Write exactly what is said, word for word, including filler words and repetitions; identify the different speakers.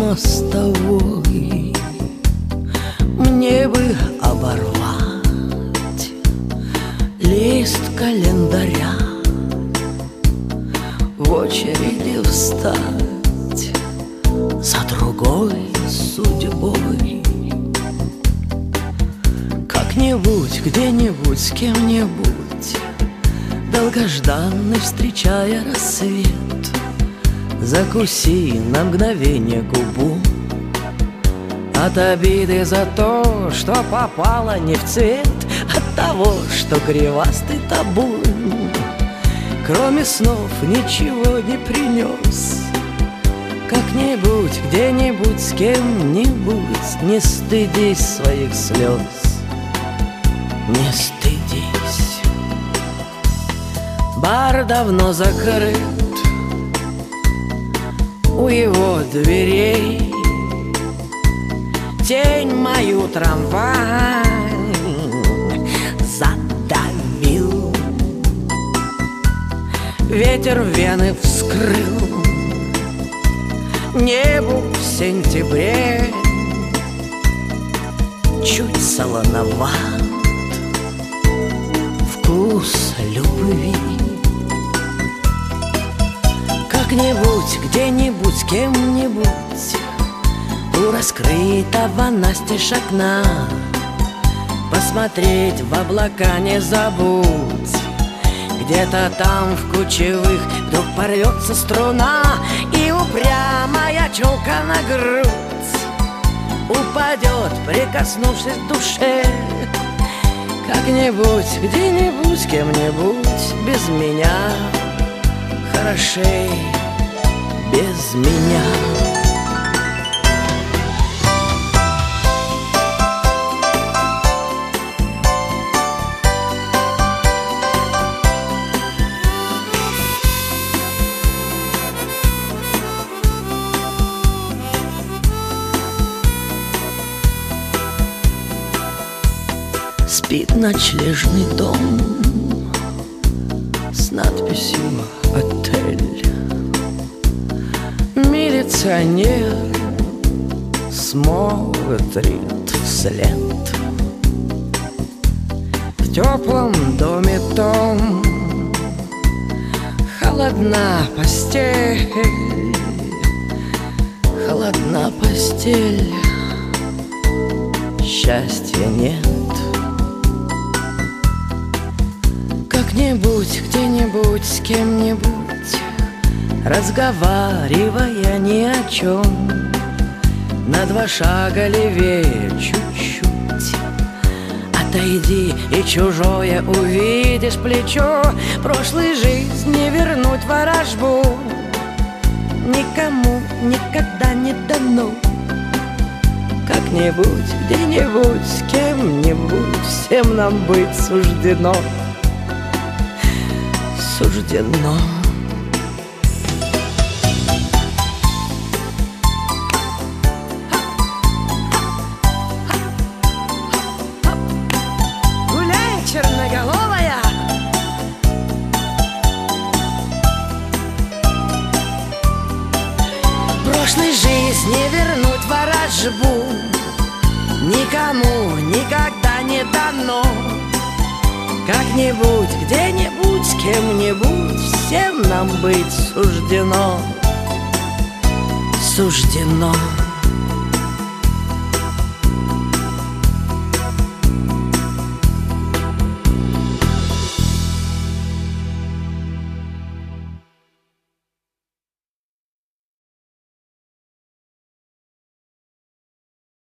Speaker 1: мостовой. Мне бы оборвать лист календаря, в очереди встать за другой судьбой. Как-нибудь, где-нибудь, с кем-нибудь, долгожданный встречая рассвет, закуси на мгновение губу от обиды за то, что попало не в цвет, от того, что гривастый табун кроме снов ничего не принес. Как-нибудь, где-нибудь, с кем-нибудь, не стыдись своих слез, не стыдись. Бар давно закрыт, у его дверей тень мою трамвай задавил, ветер вены вскрыл, небу в сентябре чуть солоноват вкус любви. Как-нибудь, где-нибудь, с кем-нибудь, у раскрытого настежь окна посмотреть в облака не забудь. Где-то там в кучевых вдруг порвется струна, и упрямая челка на грудь упадет, прикоснувшись к душе. Как-нибудь, где-нибудь, с кем-нибудь, без меня хорошей, без меня. Спит ночлежный дом с надписью «Отель». Милиционер смотрит вслед. В теплом доме том холодна постель, холодна постель, счастья нет. Как-нибудь, где-нибудь, с кем-нибудь, разговаривая ни о чем, на два шага левее чуть-чуть отойди, и чужое увидишь плечо. Прошлой жизни вернуть ворожбу никому никогда не дано. Как-нибудь, где-нибудь, с кем-нибудь, всем нам быть суждено, суждено.
Speaker 2: Гуляй, черноголовая,
Speaker 1: Прошлой жизни вернуть ворожбу никому никогда не дано. Как-нибудь, где-нибудь, с кем-нибудь, всем нам быть суждено, суждено.